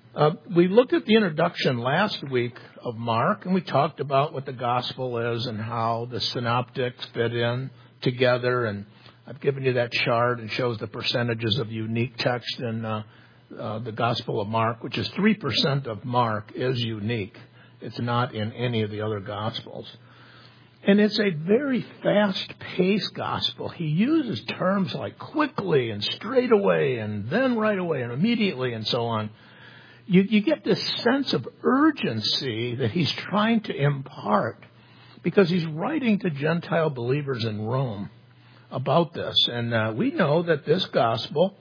We looked at the introduction last week of Mark, and we talked about what the gospel is and how the synoptics fit in together. And I've given you that chart. It shows the percentages of unique text in the Gospel of Mark, which is 3% of Mark is unique. It's not in any of the other Gospels. And it's a very fast-paced gospel. He uses terms like quickly and straight away and then right away and immediately and so on. You get this sense of urgency that he's trying to impart because he's writing to Gentile believers in Rome about this. And we know that this gospel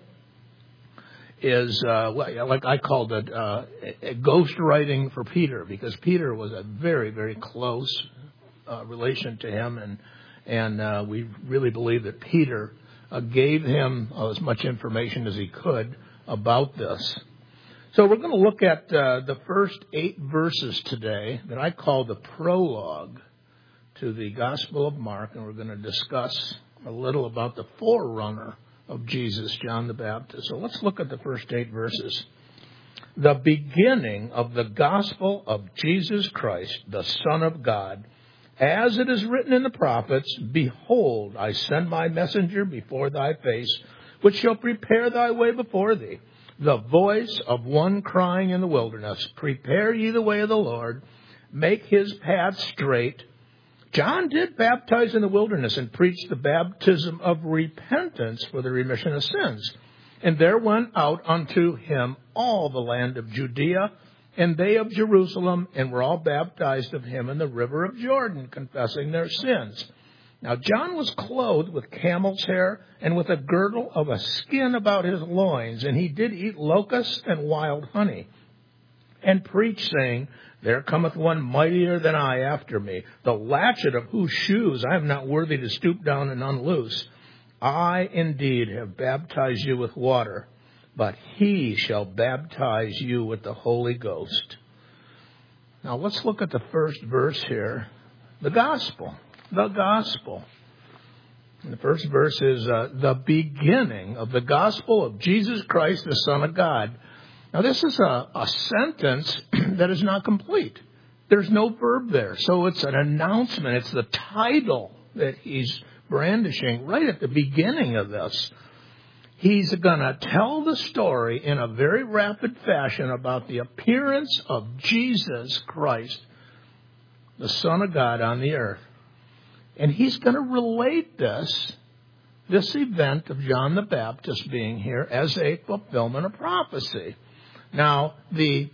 is, like I called it, a ghost writing for Peter, because Peter was a very, very close relation to him. And we really believe that Peter gave him as much information as he could about this. So we're going to look at the first 8 verses today that I call the prologue to the Gospel of Mark, and we're going to discuss a little about the forerunner of Jesus, John the Baptist. So let's look at the first 8 verses. The beginning of the gospel of Jesus Christ, the Son of God, as it is written in the prophets, behold, I send my messenger before thy face, which shall prepare thy way before thee. The voice of one crying in the wilderness, prepare ye the way of the Lord, make his path straight. John did baptize in the wilderness and preach the baptism of repentance for the remission of sins. And there went out unto him all the land of Judea, and they of Jerusalem, and were all baptized of him in the river of Jordan, confessing their sins. Now John was clothed with camel's hair, and with a girdle of a skin about his loins, and he did eat locusts and wild honey, and preached, saying, There cometh one mightier than I after me, the latchet of whose shoes I am not worthy to stoop down and unloose. I indeed have baptized you with water, but he shall baptize you with the Holy Ghost. Now let's look at the first verse here. The gospel. The gospel. And the first verse is the beginning of the gospel of Jesus Christ, the Son of God. Now, this is a sentence that is not complete. There's no verb there. So it's an announcement. It's the title that he's brandishing right at the beginning of this. He's going to tell the story in a very rapid fashion about the appearance of Jesus Christ, the Son of God on the earth. And he's going to relate this event of John the Baptist being here as a fulfillment of prophecy. Now, the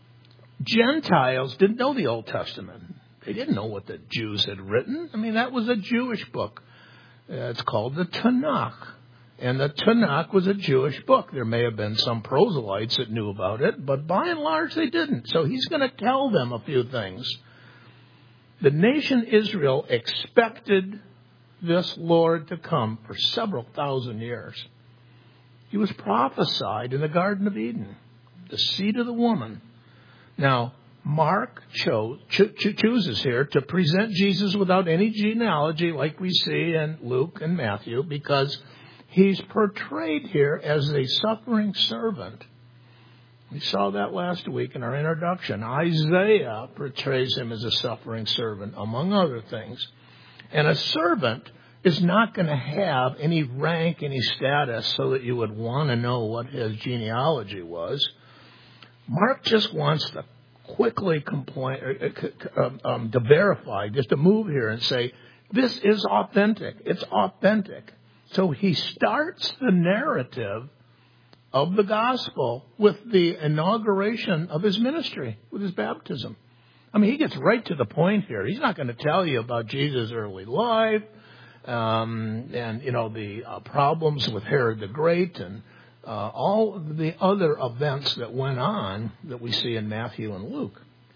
Gentiles didn't know the Old Testament. They didn't know what the Jews had written. I mean, that was a Jewish book. It's called the Tanakh. And the Tanakh was a Jewish book. There may have been some proselytes that knew about it, but by and large they didn't. So he's going to tell them a few things. The nation Israel expected this Lord to come for several thousand years. He was prophesied in the Garden of Eden, the seed of the woman. Now, Mark chooses here to present Jesus without any genealogy like we see in Luke and Matthew, because he's portrayed here as a suffering servant. We saw that last week in our introduction. Isaiah portrays him as a suffering servant, among other things. And a servant is not going to have any rank, any status, so that you would want to know what his genealogy was. Mark just wants to quickly to verify, just to move here and say, this is authentic. It's authentic. So he starts the narrative of the gospel with the inauguration of his ministry, with his baptism. I mean, he gets right to the point here. He's not going to tell you about Jesus' early life and the problems with Herod the Great and all of the other events that went on that we see in Matthew and Luke.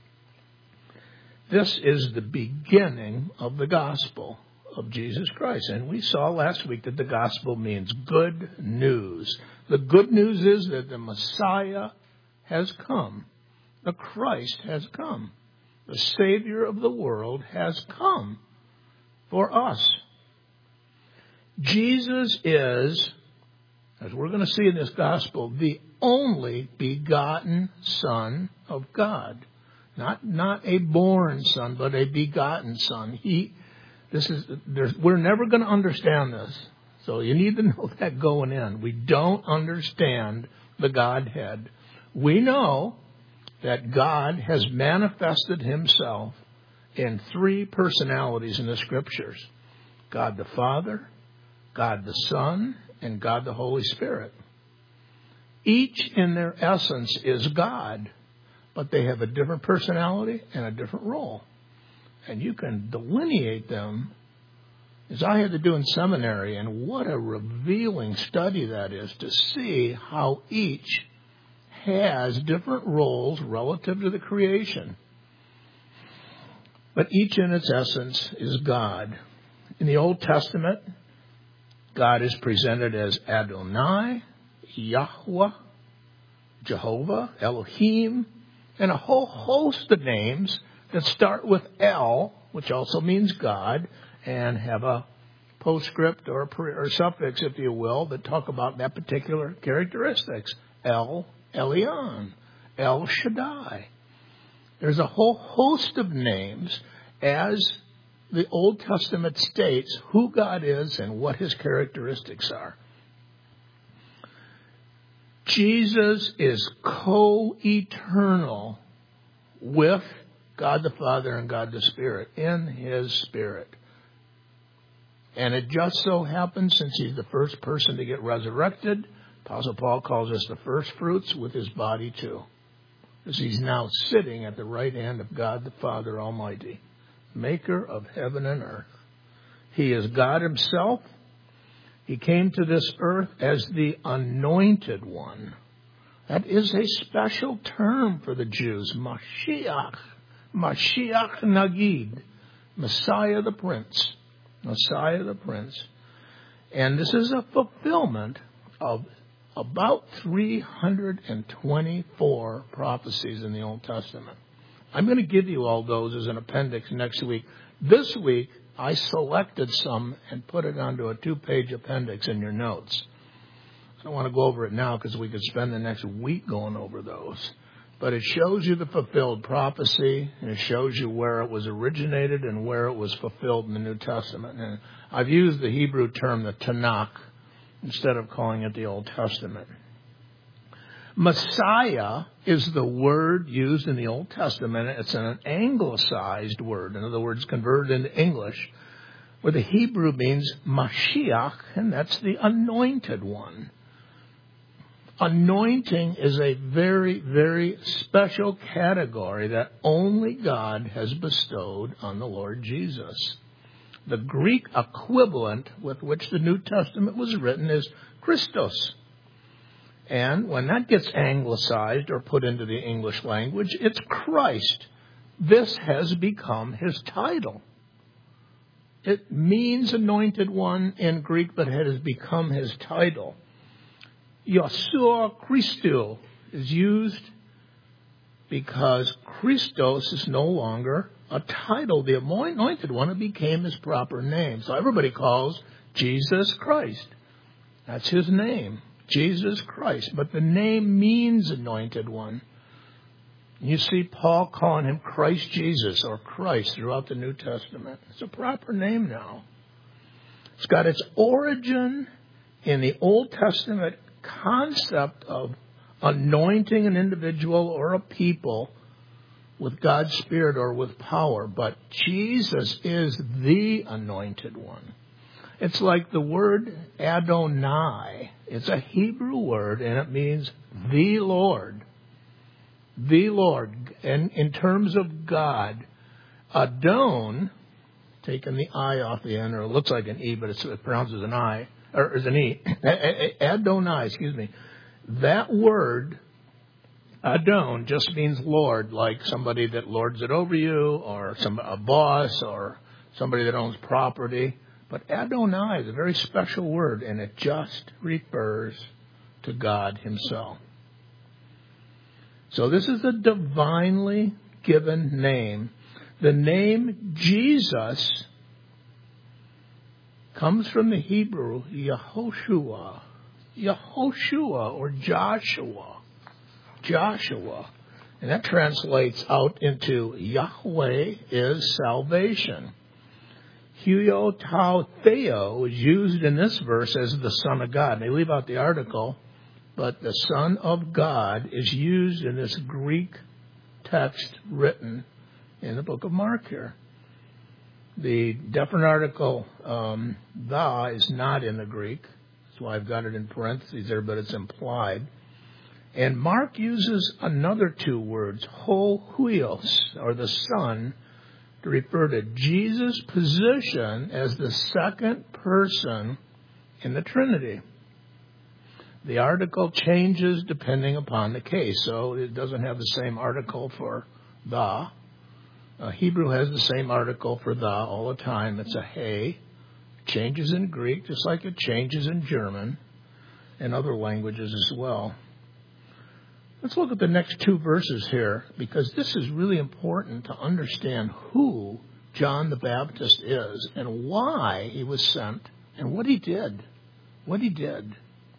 This is the beginning of the gospel of Jesus Christ. And we saw last week that the gospel means good news. The good news is that the Messiah has come. The Christ has come. The Savior of the world has come for us. Jesus is, as we're going to see in this gospel, the only begotten Son of God. Not a born son, but a begotten son. We're never going to understand this. So you need to know that going in. We don't understand the Godhead. We know that God has manifested himself in three personalities in the Scriptures. God the Father, God the Son, and God the Holy Spirit. Each in their essence is God, but they have a different personality and a different role. And you can delineate them, as I had to do in seminary, and what a revealing study that is to see how each has different roles relative to the creation. But each in its essence is God. In the Old Testament, God is presented as Adonai, Yahweh, Jehovah, Elohim, and a whole host of names that start with El, which also means God, and have a postscript or suffix, if you will, that talk about that particular characteristics. El Elyon, El Shaddai. There's a whole host of names as the Old Testament states who God is and what his characteristics are. Jesus is co-eternal with God the Father and God the Spirit in his Spirit. And it just so happens, since he's the first person to get resurrected, Apostle Paul calls us the first fruits with his body too. Because he's now sitting at the right hand of God the Father Almighty, maker of heaven and earth. He is God himself. He came to this earth as the anointed one. That is a special term for the Jews. Mashiach. Mashiach Nagid. Messiah the Prince. Messiah the Prince. And this is a fulfillment of about 324 prophecies in the Old Testament. I'm going to give you all those as an appendix next week. This week, I selected some and put it onto a 2-page appendix in your notes. I don't want to go over it now because we could spend the next week going over those. But it shows you the fulfilled prophecy, and it shows you where it was originated and where it was fulfilled in the New Testament. And I've used the Hebrew term, the Tanakh, instead of calling it the Old Testament. Messiah is the word used in the Old Testament. It's an anglicized word. In other words, converted into English, where the Hebrew means Mashiach, and that's the anointed one. Anointing is a very, very special category that only God has bestowed on the Lord Jesus. The Greek equivalent with which the New Testament was written is Christos. And when that gets anglicized or put into the English language, it's Christ. This has become his title. It means anointed one in Greek, but it has become his title. Yeshua Christou is used because Christos is no longer a title. The anointed one, it became his proper name. So everybody calls Jesus Christ. That's his name, Jesus Christ. But the name means anointed one. You see Paul calling him Christ Jesus or Christ throughout the New Testament. It's a proper name now. It's got its origin in the Old Testament concept of anointing an individual or a people with God's Spirit or with power. But Jesus is the anointed one. It's like the word Adonai. It's a Hebrew word, and it means the Lord. The Lord. And in terms of God, Adon, taking the I off the end, or it looks like an E, but it's pronounced as an I, or as an E. Adonai, That word, Adon, just means Lord, like somebody that lords it over you, or a boss, or somebody that owns property. But Adonai is a very special word, and it just refers to God himself. So this is a divinely given name. The name Jesus comes from the Hebrew Yehoshua. Yehoshua or Joshua. Joshua. And that translates out into Yahweh is salvation. Huio Tau Theo is used in this verse as the Son of God. They leave out the article, but the Son of God is used in this Greek text written in the book of Mark here. The definite article, the, is not in the Greek. That's why I've got it in parentheses there, but it's implied. And Mark uses another two words, ho huios, or the Son, to refer to Jesus' position as the second person in the Trinity. The article changes depending upon the case, so it doesn't have the same article for the. Hebrew has the same article for the all the time. It's a he. It changes in Greek just like it changes in German and other languages as well. Let's look at the next two verses here, because this is really important to understand who John the Baptist is and why he was sent and what he did. What he did.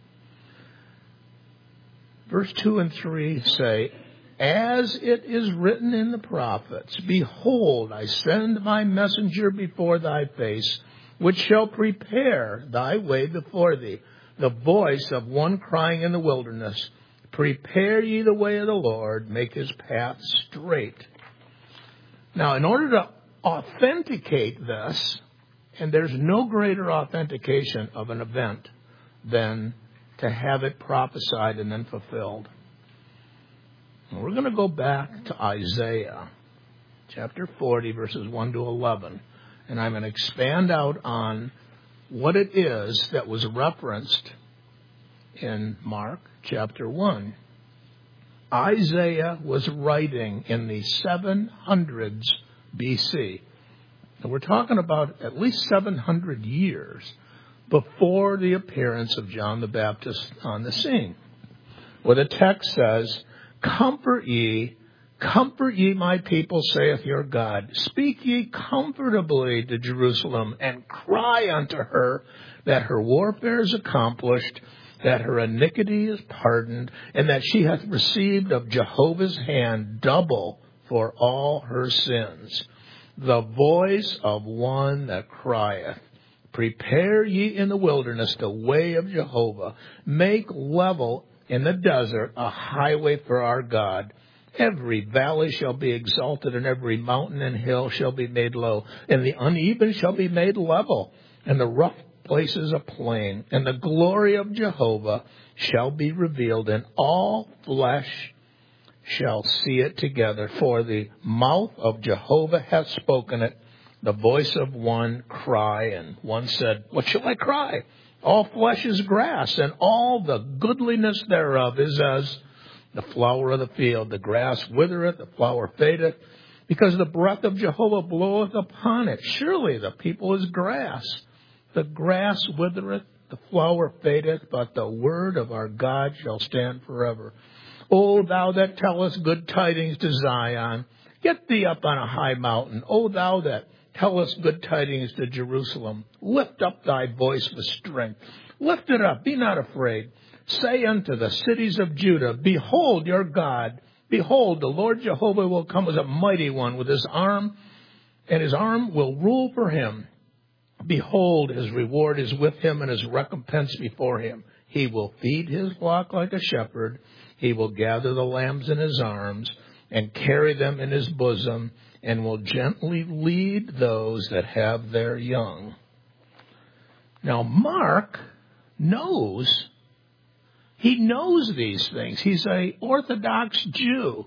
Verse 2 and 3 say, as it is written in the prophets, behold, I send my messenger before thy face, which shall prepare thy way before thee, the voice of one crying in the wilderness, prepare ye the way of the Lord, make his path straight. Now, in order to authenticate this, and there's no greater authentication of an event than to have it prophesied and then fulfilled. And we're going to go back to Isaiah, chapter 40, verses 1 to 11. And I'm going to expand out on what it is that was referenced in Mark chapter 1. Isaiah was writing in the 700s BC. And we're talking about at least 700 years before the appearance of John the Baptist on the scene. Where the text says, comfort ye, my people, saith your God. Speak ye comfortably to Jerusalem, and cry unto her that her warfare is accomplished, that her iniquity is pardoned, and that she hath received of Jehovah's hand double for all her sins. The voice of one that crieth, prepare ye in the wilderness the way of Jehovah. Make level in the desert a highway for our God. Every valley shall be exalted, and every mountain and hill shall be made low, and the uneven shall be made level, and the rough places a plain. And the glory of Jehovah shall be revealed, and all flesh shall see it together. For the mouth of Jehovah hath spoken it. The voice of one cry, and one said, what shall I cry? All flesh is grass, and all the goodliness thereof is as the flower of the field. The grass withereth, the flower fadeth, because the breath of Jehovah bloweth upon it. Surely the people is grass. The grass withereth, the flower fadeth, but the word of our God shall stand forever. O thou that tellest good tidings to Zion, get thee up on a high mountain. O thou that tell us good tidings to Jerusalem. Lift up thy voice with strength. Lift it up, be not afraid. Say unto the cities of Judah, behold your God. Behold, the Lord Jehovah will come as a mighty one with his arm, and his arm will rule for him. Behold, his reward is with him, and his recompense before him. He will feed his flock like a shepherd. He will gather the lambs in his arms and carry them in his bosom, and will gently lead those that have their young. Now, Mark knows. He knows these things. He's an Orthodox Jew.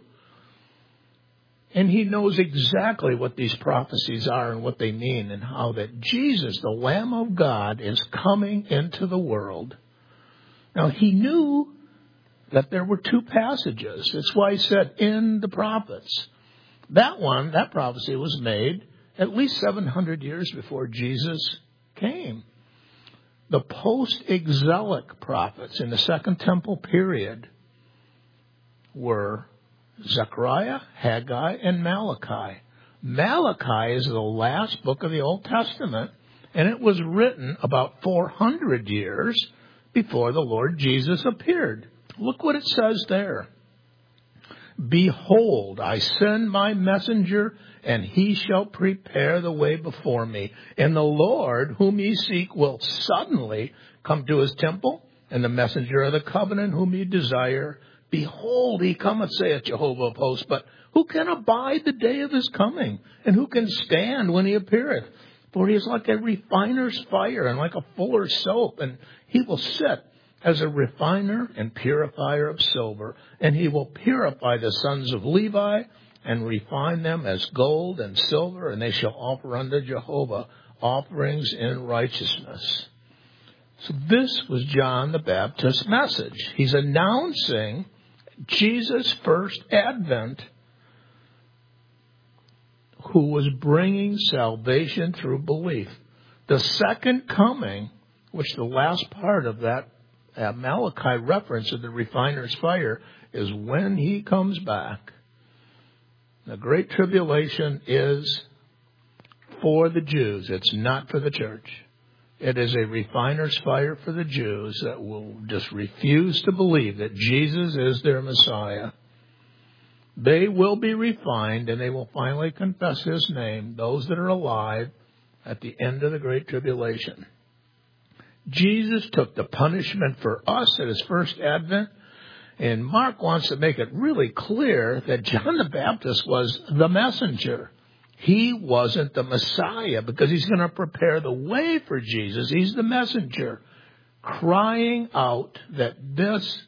And he knows exactly what these prophecies are and what they mean, and how that Jesus, the Lamb of God, is coming into the world. Now, he knew that there were two passages. That's why he said, in the prophets. That prophecy was made at least 700 years before Jesus came. The post-exilic prophets in the Second Temple period were Zechariah, Haggai, and Malachi. Malachi is the last book of the Old Testament, and it was written about 400 years before the Lord Jesus appeared. Look what it says there. Behold, I send my messenger, and he shall prepare the way before me. And the Lord, whom ye seek, will suddenly come to his temple, and the messenger of the covenant whom ye desire. Behold, he cometh, saith Jehovah of hosts. But who can abide the day of his coming? And who can stand when he appeareth? For he is like a refiner's fire, and like a fuller's soap. And he will sit as a refiner and purifier of silver. And he will purify the sons of Levi, and refine them as gold and silver. And they shall offer unto Jehovah offerings in righteousness. So this was John the Baptist's message. He's announcing Jesus' first advent, who was bringing salvation through belief. The second coming, which the last part of that Malachi reference of the refiner's fire, is when he comes back. The Great Tribulation is for the Jews. It's not for the church. It is a refiner's fire for the Jews that will just refuse to believe that Jesus is their Messiah. They will be refined, and they will finally confess his name, those that are alive at the end of the Great Tribulation. Jesus took the punishment for us at his first advent, and Mark wants to make it really clear that John the Baptist was the messenger. He wasn't the Messiah, because he's going to prepare the way for Jesus. He's the messenger, crying out that this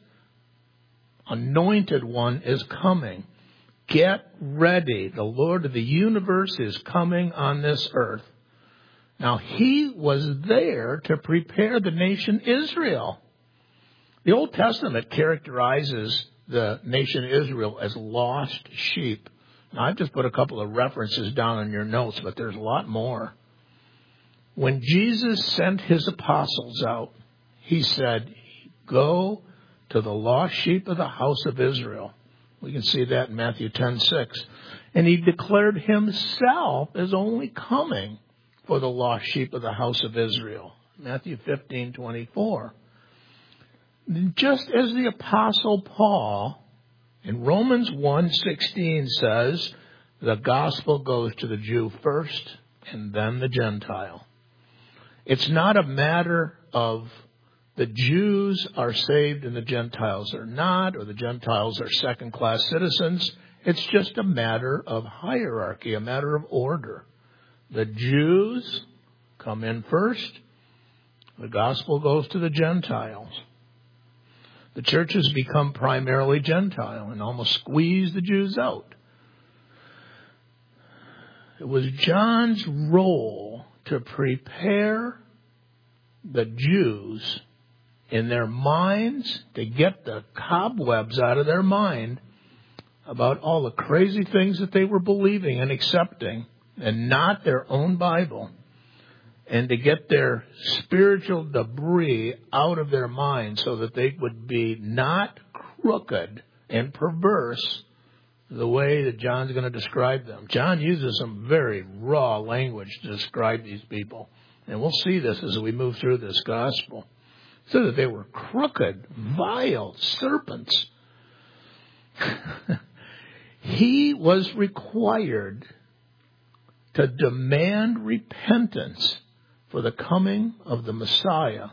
anointed one is coming. Get ready. The Lord of the universe is coming on this earth. Now, he was there to prepare the nation Israel. The Old Testament characterizes the nation Israel as lost sheep. Now, I've just put a couple of references down in your notes, but there's a lot more. When Jesus sent his apostles out, he said, go to the lost sheep of the house of Israel. We can see that in Matthew 10:6. And he declared himself as only coming for the lost sheep of the house of Israel. Matthew 15:24. Just as the Apostle Paul in Romans 1:16 says, the gospel goes to the Jew first and then the Gentile. It's not a matter of the Jews are saved and the Gentiles are not, or the Gentiles are second-class citizens. It's just a matter of hierarchy, a matter of order. The Jews come in first. The gospel goes to the Gentiles. The church has become primarily Gentile and almost squeezed the Jews out. It was John's role to prepare the Jews in their minds, to get the cobwebs out of their mind about all the crazy things that they were believing and accepting, and not their own Bible, and to get their spiritual debris out of their minds so that they would be not crooked and perverse the way that John's going to describe them. John uses some very raw language to describe these people, and we'll see this as we move through this gospel. So that they were crooked, vile serpents. He was required to demand repentance for the coming of the Messiah.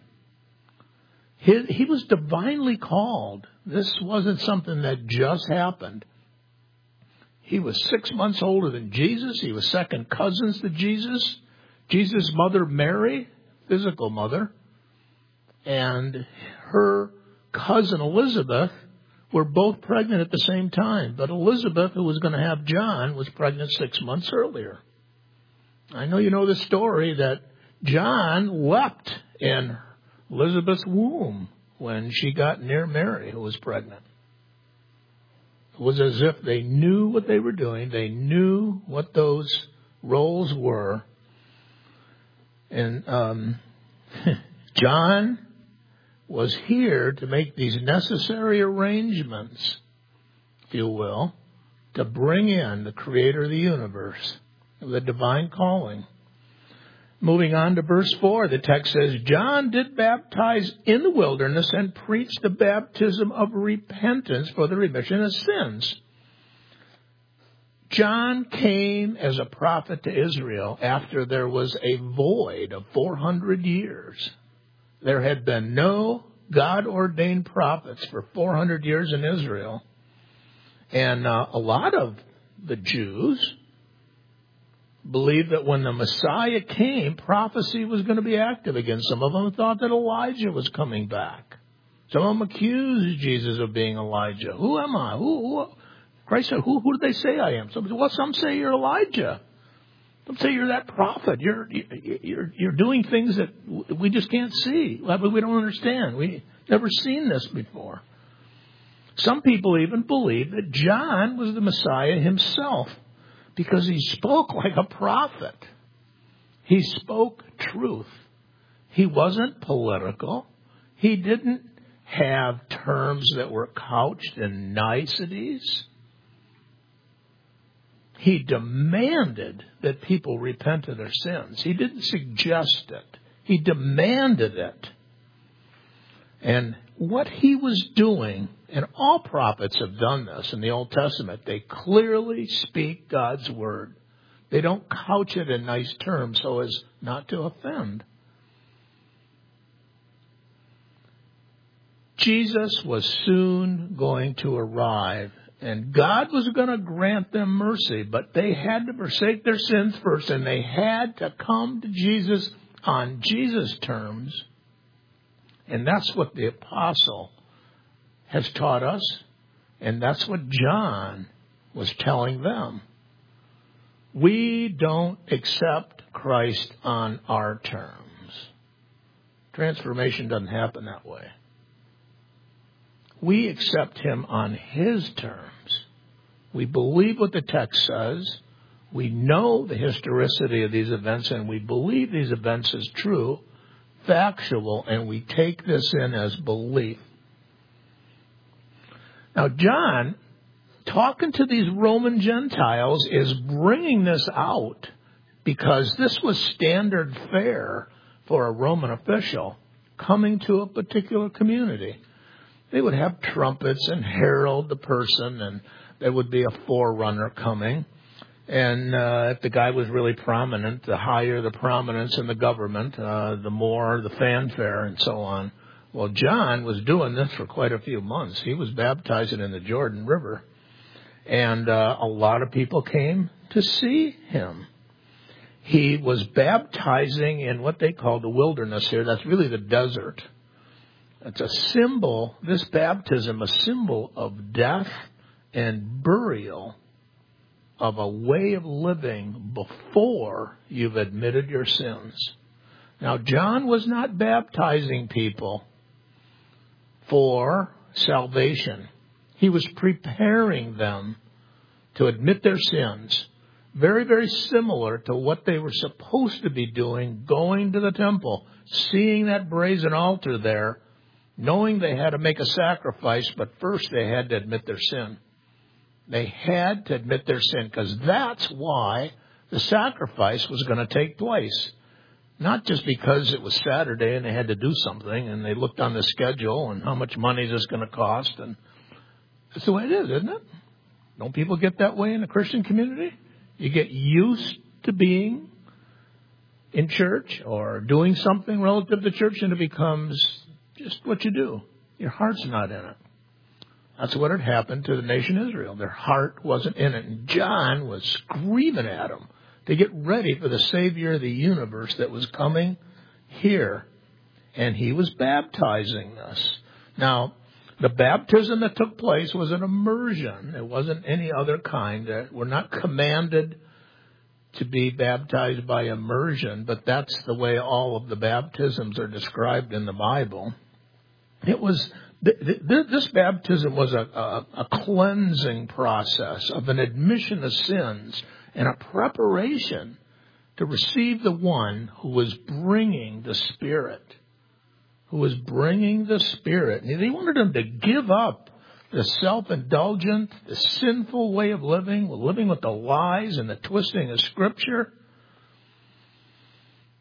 He was divinely called. This wasn't something that just happened. He was 6 months older than Jesus. He was second cousins to Jesus. Jesus' mother, Mary, physical mother, and her cousin Elizabeth were both pregnant at the same time. But Elizabeth, who was going to have John, was pregnant 6 months earlier. I know you know the story that John leapt in Elizabeth's womb when she got near Mary, who was pregnant. It was as if they knew what they were doing. They knew what those roles were. And John was here to make these necessary arrangements, if you will, to bring in the creator of the universe, the divine calling. Moving on to verse 4, the text says, John did baptize in the wilderness and preached the baptism of repentance for the remission of sins. John came as a prophet to Israel after there was a void of 400 years. There had been no God-ordained prophets for 400 years in Israel. And a lot of the Jews believed that when the Messiah came, prophecy was going to be active again. Some of them thought that Elijah was coming back. Some of them accused Jesus of being Elijah. Who am I? Christ said, who do they say I am? Some say you're Elijah. Some say you're that prophet. You're doing things that we just can't see. We don't understand. We never seen this before. Some people even believe that John was the Messiah himself, because he spoke like a prophet. He spoke truth. He wasn't political. He didn't have terms that were couched in niceties. He demanded that people repent of their sins. He didn't suggest it. He demanded it. And what he was doing, and all prophets have done this in the Old Testament, they clearly speak God's word. They don't couch it in nice terms so as not to offend. Jesus was soon going to arrive, and God was going to grant them mercy, but they had to forsake their sins first, and they had to come to Jesus on Jesus' terms. And that's what the apostle has taught us, and that's what John was telling them. We don't accept Christ on our terms. Transformation doesn't happen that way. We accept him on his terms. We believe what the text says. We know the historicity of these events, and we believe these events as true, factual, and we take this in as belief. Now, John, talking to these Roman Gentiles, is bringing this out because this was standard fare for a Roman official coming to a particular community. They would have trumpets and herald the person, and there would be a forerunner coming. And if the guy was really prominent, the higher the prominence in the government, the more the fanfare and so on. Well, John was doing this for quite a few months. He was baptizing in the Jordan River. And a lot of people came to see him. He was baptizing in what they call the wilderness here. That's really the desert. It's a symbol, this baptism, a symbol of death and burial, of a way of living before you've admitted your sins. Now, John was not baptizing people for salvation. He was preparing them to admit their sins. Very, very similar to what they were supposed to be doing, going to the temple, seeing that brazen altar there, knowing they had to make a sacrifice, but first they had to admit their sin. They had to admit their sin, because that's why the sacrifice was going to take place. Not just because it was Saturday and they had to do something and they looked on the schedule and how much money is this going to cost. And that's the way it is, isn't it? Don't people get that way in the Christian community? You get used to being in church or doing something relative to church, and it becomes just what you do. Your heart's not in it. That's what had happened to the nation Israel. Their heart wasn't in it. And John was screaming at them to get ready for the Savior of the universe that was coming here. And he was baptizing us. Now, the baptism that took place was an immersion. It wasn't any other kind. We're not commanded to be baptized by immersion, but that's the way all of the baptisms are described in the Bible. It was this baptism was a cleansing process of an admission of sins and a preparation to receive the one who was bringing the Spirit. Who was bringing the Spirit. And he wanted them to give up the self-indulgent, the sinful way of living with the lies and the twisting of Scripture.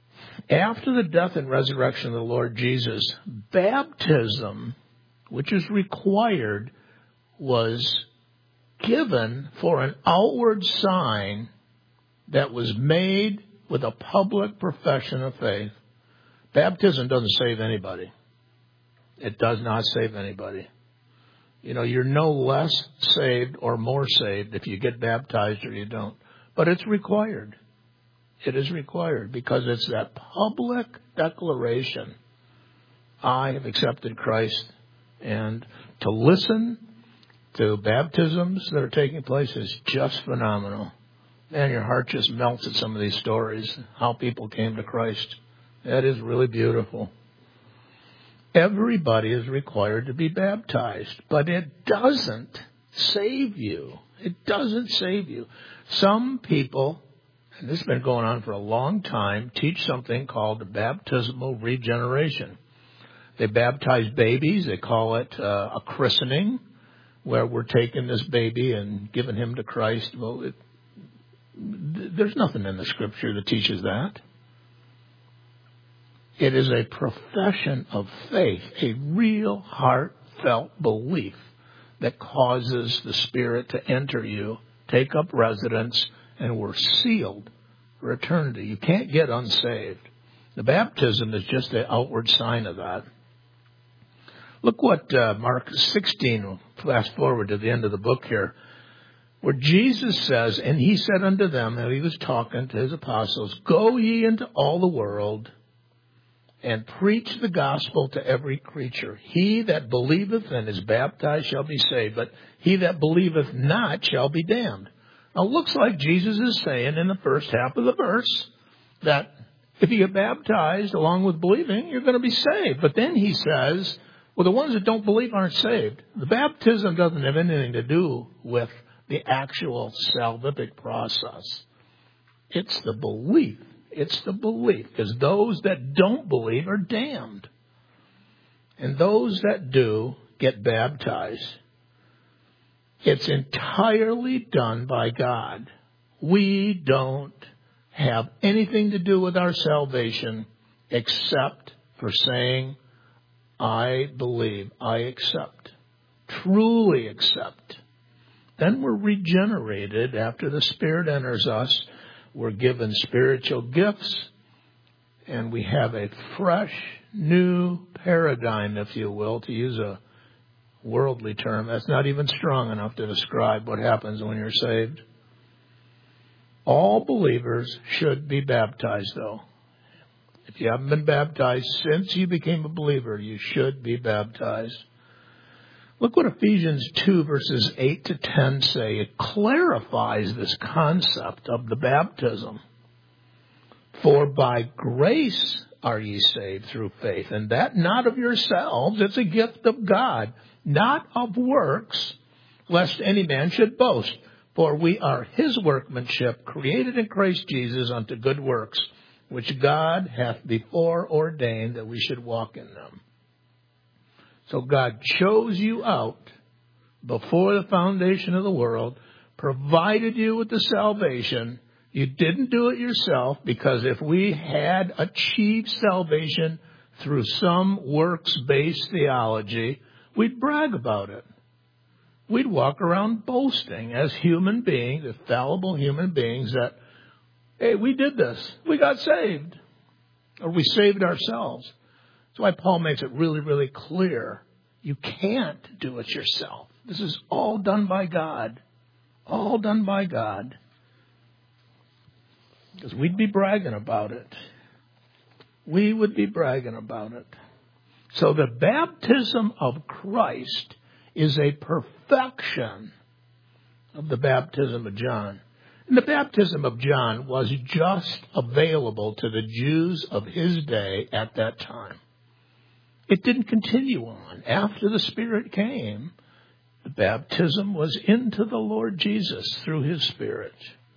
After the death and resurrection of the Lord Jesus, baptism, which is required, was given for an outward sign that was made with a public profession of faith. Baptism doesn't save anybody. It does not save anybody. You know, you're no less saved or more saved if you get baptized or you don't. But it's required. It is required because it's that public declaration. I have accepted Christ. And to listen to baptisms that are taking place is just phenomenal. Man, your heart just melts at some of these stories, how people came to Christ. That is really beautiful. Everybody is required to be baptized, but it doesn't save you. It doesn't save you. Some people, and this has been going on for a long time, teach something called the baptismal regeneration. They baptize babies. They call it a christening, where we're taking this baby and giving him to Christ. Well, there's nothing in the Scripture that teaches that. It is a profession of faith, a real heartfelt belief that causes the Spirit to enter you, take up residence, and we're sealed for eternity. You can't get unsaved. The baptism is just the outward sign of that. Look what Mark 16, fast forward to the end of the book here, where Jesus says, and he said unto them, and he was talking to his apostles, go ye into all the world and preach the gospel to every creature. He that believeth and is baptized shall be saved, but he that believeth not shall be damned. Now, it looks like Jesus is saying in the first half of the verse that if you get baptized along with believing, you're going to be saved. But then he says, well, the ones that don't believe aren't saved. The baptism doesn't have anything to do with the actual salvific process. It's the belief. It's the belief, because those that don't believe are damned. And those that do get baptized. It's entirely done by God. We don't have anything to do with our salvation except for saying, I believe, I accept, truly accept. Then we're regenerated after the Spirit enters us. We're given spiritual gifts, and we have a fresh, new paradigm, if you will, to use a worldly term. That's not even strong enough to describe what happens when you're saved. All believers should be baptized, though. If you haven't been baptized since you became a believer, you should be baptized. Look what Ephesians 2 verses 8 to 10 say. It clarifies this concept of the baptism. For by grace are ye saved through faith, and that not of yourselves, it's a gift of God, not of works, lest any man should boast. For we are his workmanship, created in Christ Jesus unto good works, which God hath before ordained that we should walk in them. So God chose you out before the foundation of the world, provided you with the salvation. You didn't do it yourself, because if we had achieved salvation through some works-based theology, we'd brag about it. We'd walk around boasting as human beings, as fallible human beings, that, hey, we did this. We got saved. Or we saved ourselves. That's why Paul makes it really, really clear. You can't do it yourself. This is all done by God. All done by God. Because we'd be bragging about it. We would be bragging about it. So the baptism of Christ is a perfection of the baptism of John. And the baptism of John was just available to the Jews of his day at that time. It didn't continue on. After the Spirit came, the baptism was into the Lord Jesus through his Spirit.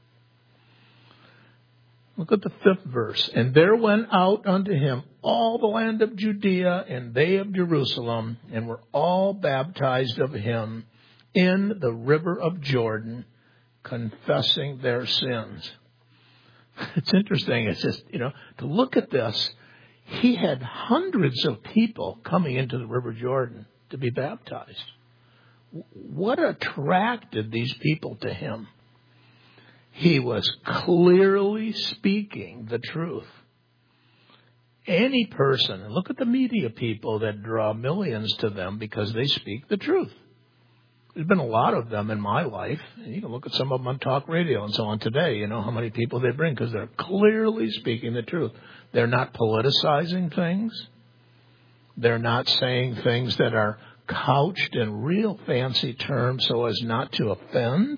Look at the 5th verse. And there went out unto him all the land of Judea and they of Jerusalem, and were all baptized of him in the river of Jordan, confessing their sins. It's interesting. It's just, to look at this, he had hundreds of people coming into the River Jordan to be baptized. What attracted these people to him? He was clearly speaking the truth. Any person, and look at the media people that draw millions to them because they speak the truth. There's been a lot of them in my life. You can look at some of them on talk radio and so on today. You know how many people they bring because they're clearly speaking the truth. They're not politicizing things. They're not saying things that are couched in real fancy terms so as not to offend.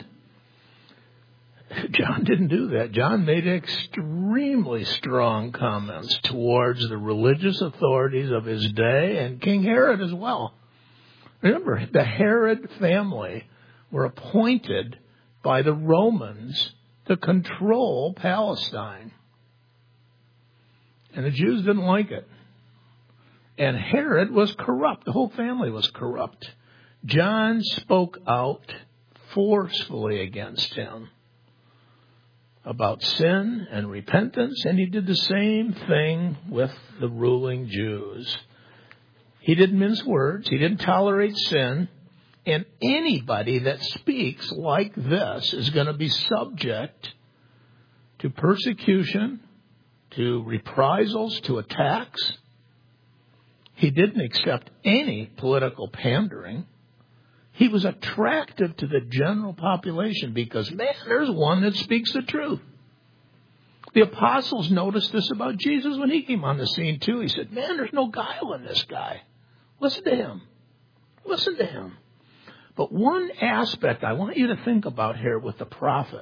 John didn't do that. John made extremely strong comments towards the religious authorities of his day and King Herod as well. Remember, the Herod family were appointed by the Romans to control Palestine. And the Jews didn't like it. And Herod was corrupt. The whole family was corrupt. John spoke out forcefully against him about sin and repentance, and he did the same thing with the ruling Jews. He didn't mince words. He didn't tolerate sin. And anybody that speaks like this is going to be subject to persecution, to reprisals, to attacks. He didn't accept any political pandering. He was attractive to the general population because, man, there's one that speaks the truth. The apostles noticed this about Jesus when he came on the scene, too. He said, man, there's no guile in this guy. Listen to him. Listen to him. But one aspect I want you to think about here with the prophet.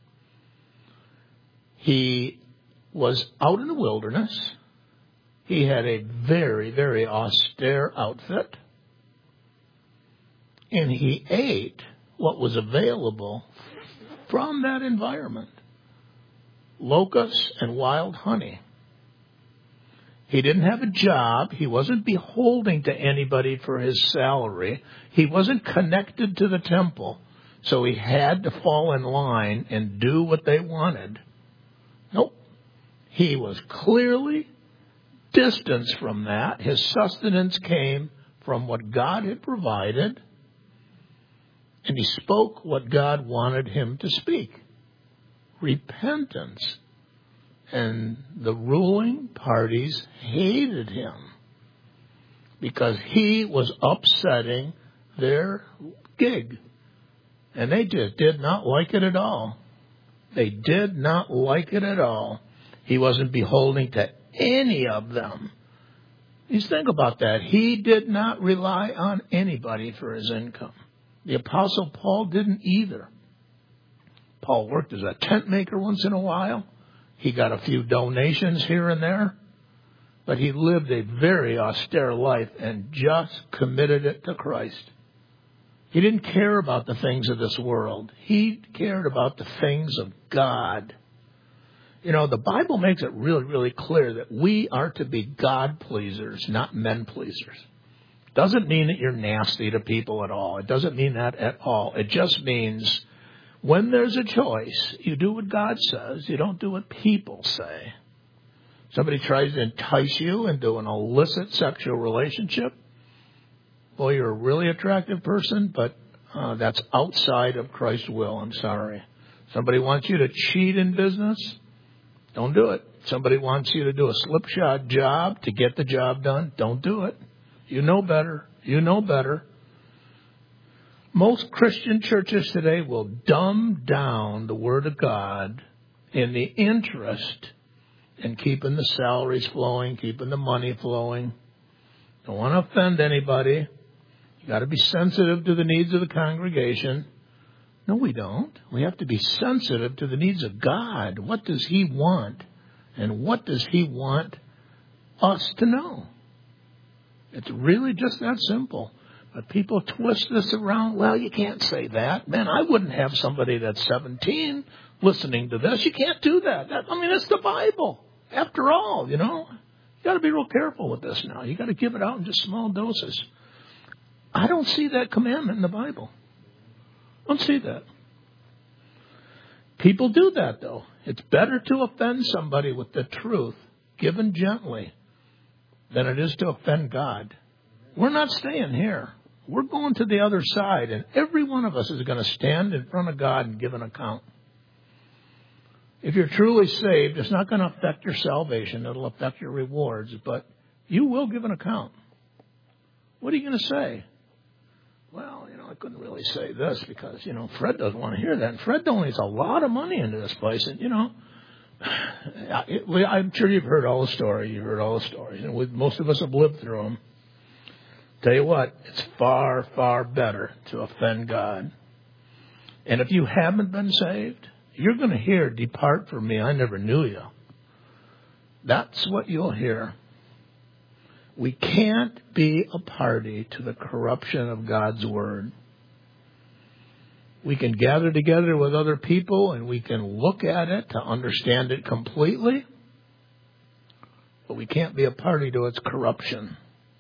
He was out in the wilderness. He had a very, very austere outfit. And he ate what was available from that environment. Locusts and wild honey. He didn't have a job. He wasn't beholden to anybody for his salary. He wasn't connected to the temple. So he had to fall in line and do what they wanted. Nope. He was clearly distanced from that. His sustenance came from what God had provided. And he spoke what God wanted him to speak. Repentance. And the ruling parties hated him because he was upsetting their gig. And they just did not like it at all. They did not like it at all. He wasn't beholden to any of them. Just think about that. He did not rely on anybody for his income. The Apostle Paul didn't either. Paul worked as a tent maker once in a while. He got a few donations here and there. But he lived a very austere life and just committed it to Christ. He didn't care about the things of this world. He cared about the things of God. You know, the Bible makes it really, really clear that we are to be God pleasers, not men pleasers. Doesn't mean that you're nasty to people at all. It doesn't mean that at all. It just means when there's a choice, you do what God says. You don't do what people say. Somebody tries to entice you into an illicit sexual relationship. Boy, you're a really attractive person, but that's outside of Christ's will. I'm sorry. Somebody wants you to cheat in business. Don't do it. Somebody wants you to do a slipshod job to get the job done. Don't do it. You know better. You know better. Most Christian churches today will dumb down the Word of God in the interest in keeping the salaries flowing, keeping the money flowing. Don't want to offend anybody. You got to be sensitive to the needs of the congregation. No, we don't. We have to be sensitive to the needs of God. What does He want? And what does He want us to know? It's really just that simple. But people twist this around. Well, you can't say that. Man, I wouldn't have somebody that's 17 listening to this. You can't do that. It's the Bible. After all, you got to be real careful with this now. You got to give it out in just small doses. I don't see that commandment in the Bible. I don't see that. People do that, though. It's better to offend somebody with the truth, given gently, than it is to offend God. We're not staying here. We're going to the other side, and every one of us is going to stand in front of God and give an account. If you're truly saved, it's not going to affect your salvation. It'll affect your rewards, but you will give an account. What are you going to say? Well, I couldn't really say this because, Fred doesn't want to hear that. And Fred donates a lot of money into this place. And, I'm sure you've heard all the stories. You've heard all the stories. And most of us have lived through them. Tell you what, it's far, far better to offend God. And if you haven't been saved, you're going to hear, "Depart from me, I never knew you." That's what you'll hear. We can't be a party to the corruption of God's Word. We can gather together with other people and we can look at it to understand it completely, but we can't be a party to its corruption.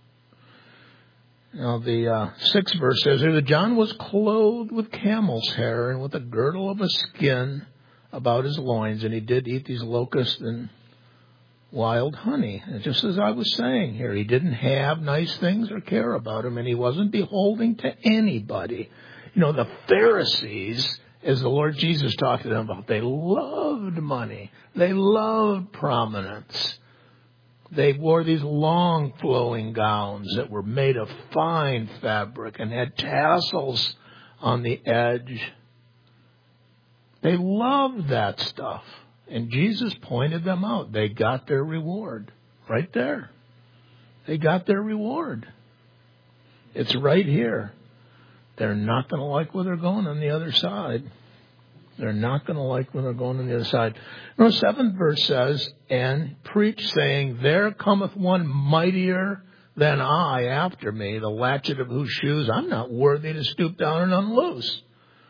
Now, the 6th verse says here that John was clothed with camel's hair and with a girdle of a skin about his loins, and he did eat these locusts and wild honey. And just as I was saying here, he didn't have nice things or care about them, and he wasn't beholding to anybody. The Pharisees, as the Lord Jesus talked to them about, they loved money. They loved prominence. They wore these long flowing gowns that were made of fine fabric and had tassels on the edge. They loved that stuff. And Jesus pointed them out. They got their reward right there. They got their reward. It's right here. They're not going to like where they're going on the other side. They're not going to like when they're going on the other side. The 7th verse says, "And preach, saying, There cometh one mightier than I after me, the latchet of whose shoes I'm not worthy to stoop down and unloose."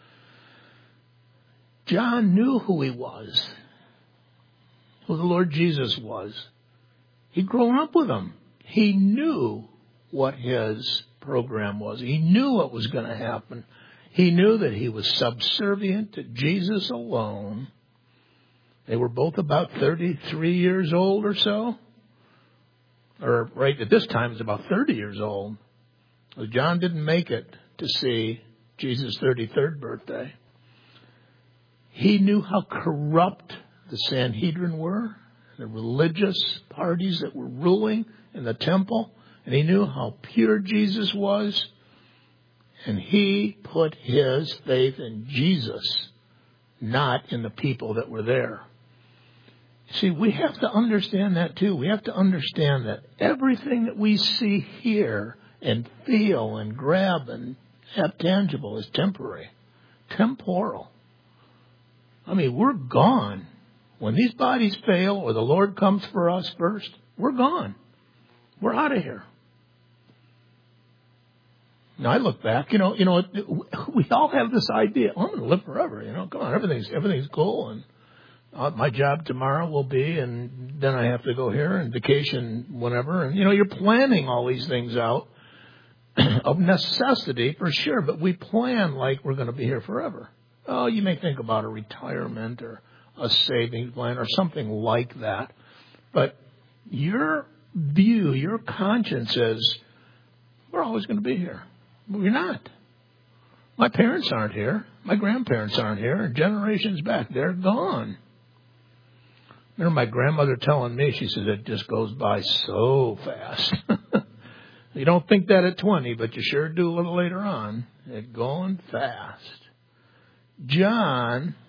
John knew who he was, who the Lord Jesus was. He'd grown up with him. He knew what his program was. He knew what was going to happen. He knew that he was subservient to Jesus alone. They were both about 33 years old or so. Or right at this time, it's about 30 years old. So John didn't make it to see Jesus' 33rd birthday. He knew how corrupt the Sanhedrin were, the religious parties that were ruling in the temple. And he knew how pure Jesus was. And he put his faith in Jesus, not in the people that were there. See, we have to understand that too. We have to understand that everything that we see here and feel and grab and have tangible is temporary, temporal. I mean, we're gone. When these bodies fail or the Lord comes for us first, we're gone. We're out of here. Now, I look back, we all have this idea, I'm going to live forever, come on, everything's cool, and my job tomorrow will be, and then I have to go here and vacation whenever, and, you're planning all these things out of necessity, for sure, but we plan like we're going to be here forever. Oh, you may think about a retirement or a savings plan or something like that, but your view, your conscience is, we're always going to be here. We're not. My parents aren't here. My grandparents aren't here. Generations back, they're gone. Remember my grandmother telling me, she says, it just goes by so fast. You don't think that at 20, but you sure do a little later on. It's going fast. John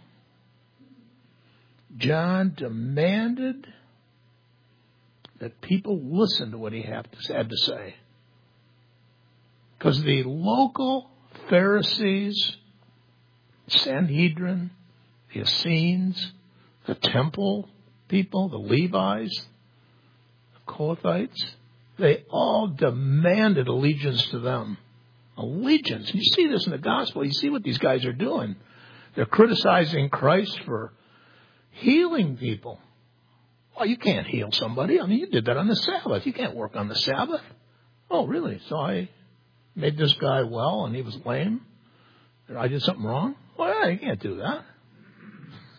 demanded that people listen to what he had to say. Because the local Pharisees, Sanhedrin, the Essenes, the temple people, the Levites, the Kohathites, they all demanded allegiance to them. Allegiance. You see this in the gospel. You see what these guys are doing. They're criticizing Christ for healing people. Well, you can't heal somebody. I mean, you did that on the Sabbath. You can't work on the Sabbath. Oh, really? So I made this guy well and he was lame? I did something wrong? Well, yeah, you can't do that.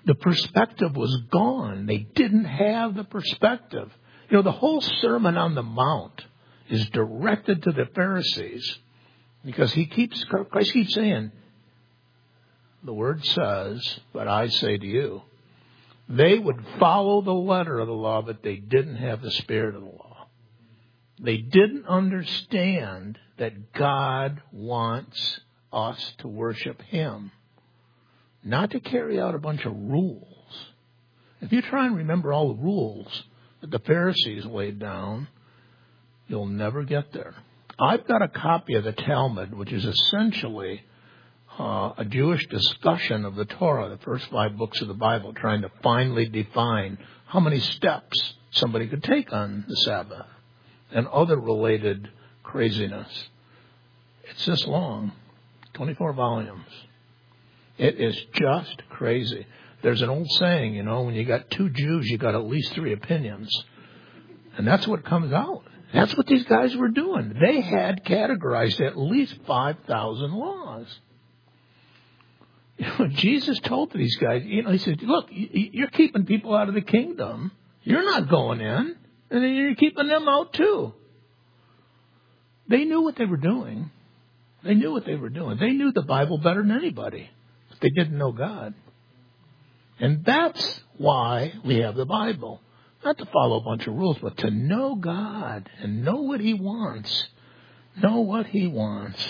The perspective was gone. They didn't have the perspective. You know, the whole Sermon on the Mount is directed to the Pharisees because Christ keeps saying, the Word says, but I say to you. They would follow the letter of the law, but they didn't have the spirit of the law. They didn't understand that God wants us to worship Him, not to carry out a bunch of rules. If you try and remember all the rules that the Pharisees laid down, you'll never get there. I've got a copy of the Talmud, which is essentially a Jewish discussion of the Torah, the first 5 books of the Bible, trying to finally define how many steps somebody could take on the Sabbath and other related craziness. It's this long, 24 volumes. It is just crazy. There's an old saying, you know, when you got 2 Jews, you got at least 3 opinions. And that's what comes out. That's what these guys were doing. They had categorized at least 5,000 laws. You know, Jesus told these guys, you know, he said, look, you're keeping people out of the kingdom. You're not going in, and then you're keeping them out too. They knew what they were doing. They knew what they were doing. They knew the Bible better than anybody, but they didn't know God. And that's why we have the Bible. Not to follow a bunch of rules, but to know God and know what He wants. Know what He wants.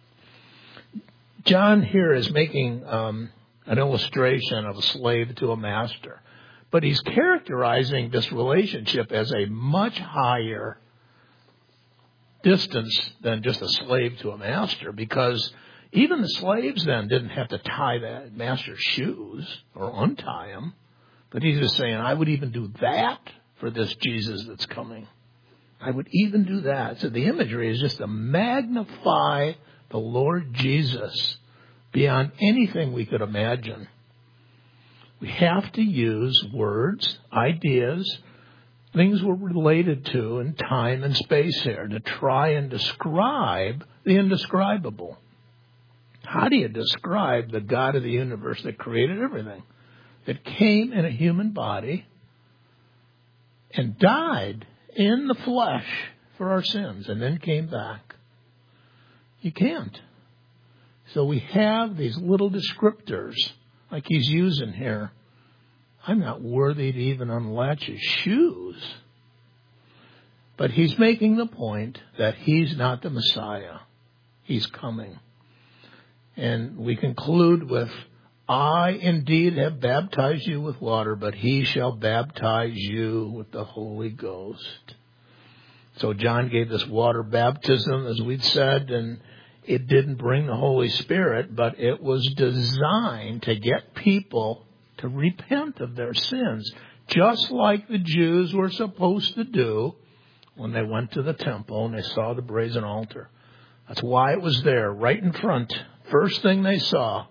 John here is making an illustration of a slave to a master. But he's characterizing this relationship as a much higher distance than just a slave to a master, because even the slaves then didn't have to tie that master's shoes or untie them. But he's just saying, I would even do that for this Jesus that's coming. I would even do that. So the imagery is just to magnify the Lord Jesus beyond anything we could imagine. We have to use words, ideas, things we're related to in time and space here to try and describe the indescribable. How do you describe the God of the universe that created everything, that came in a human body and died in the flesh for our sins and then came back? You can't. So we have these little descriptors like he's using here. I'm not worthy to even unlatch his shoes. But he's making the point that he's not the Messiah. He's coming. And we conclude with, I indeed have baptized you with water, but he shall baptize you with the Holy Ghost. So John gave this water baptism, as we'd said, and it didn't bring the Holy Spirit, but it was designed to get people to repent of their sins, just like the Jews were supposed to do when they went to the temple and they saw the brazen altar. That's why it was there, right in front. First thing they saw,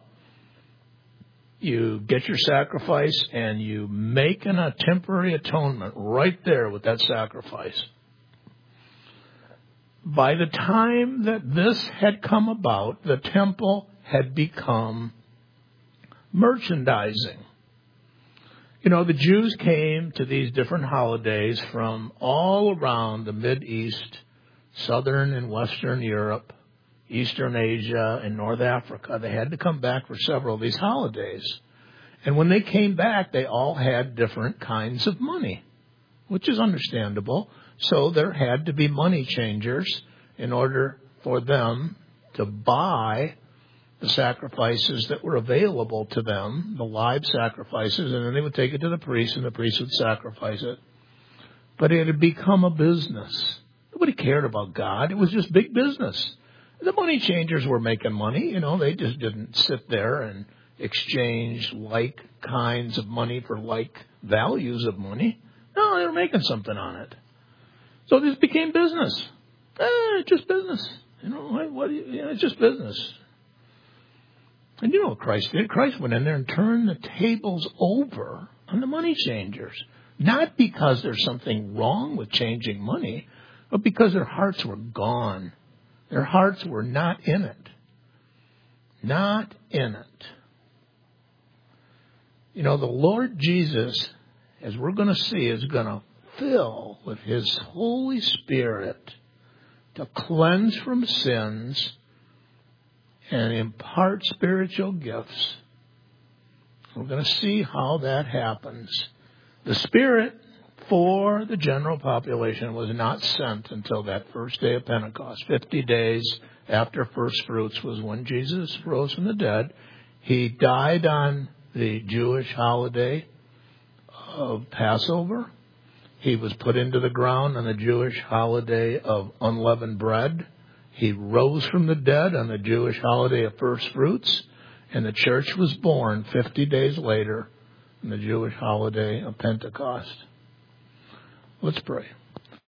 you get your sacrifice and you make a temporary atonement right there with that sacrifice. By the time that this had come about, the temple had become merchandising. You know, the Jews came to these different holidays from all around the Mideast, Southern and Western Europe, Eastern Asia, and North Africa. They had to come back for several of these holidays. And when they came back, they all had different kinds of money, which is understandable. So there had to be money changers in order for them to buy the sacrifices that were available to them, the live sacrifices, and then they would take it to the priest, and the priest would sacrifice it. But it had become a business. Nobody cared about God. It was just big business. The money changers were making money. You know, they just didn't sit there and exchange like kinds of money for like values of money. No, they were making something on it. So this became business. It's just business. You know, it's just business. And you know what Christ did? Christ went in there and turned the tables over on the money changers. Not because there's something wrong with changing money, but because their hearts were gone. Their hearts were not in it. Not in it. You know, the Lord Jesus, as we're going to see, is going to fill with His Holy Spirit to cleanse from sins and impart spiritual gifts. We're going to see how that happens. The Spirit for the general population was not sent until that first day of Pentecost. 50 days after first fruits was when Jesus rose from the dead. He died on the Jewish holiday of Passover. He was put into the ground on the Jewish holiday of unleavened bread. He rose from the dead on the Jewish holiday of first fruits. And the church was born 50 days later on the Jewish holiday of Pentecost. Let's pray.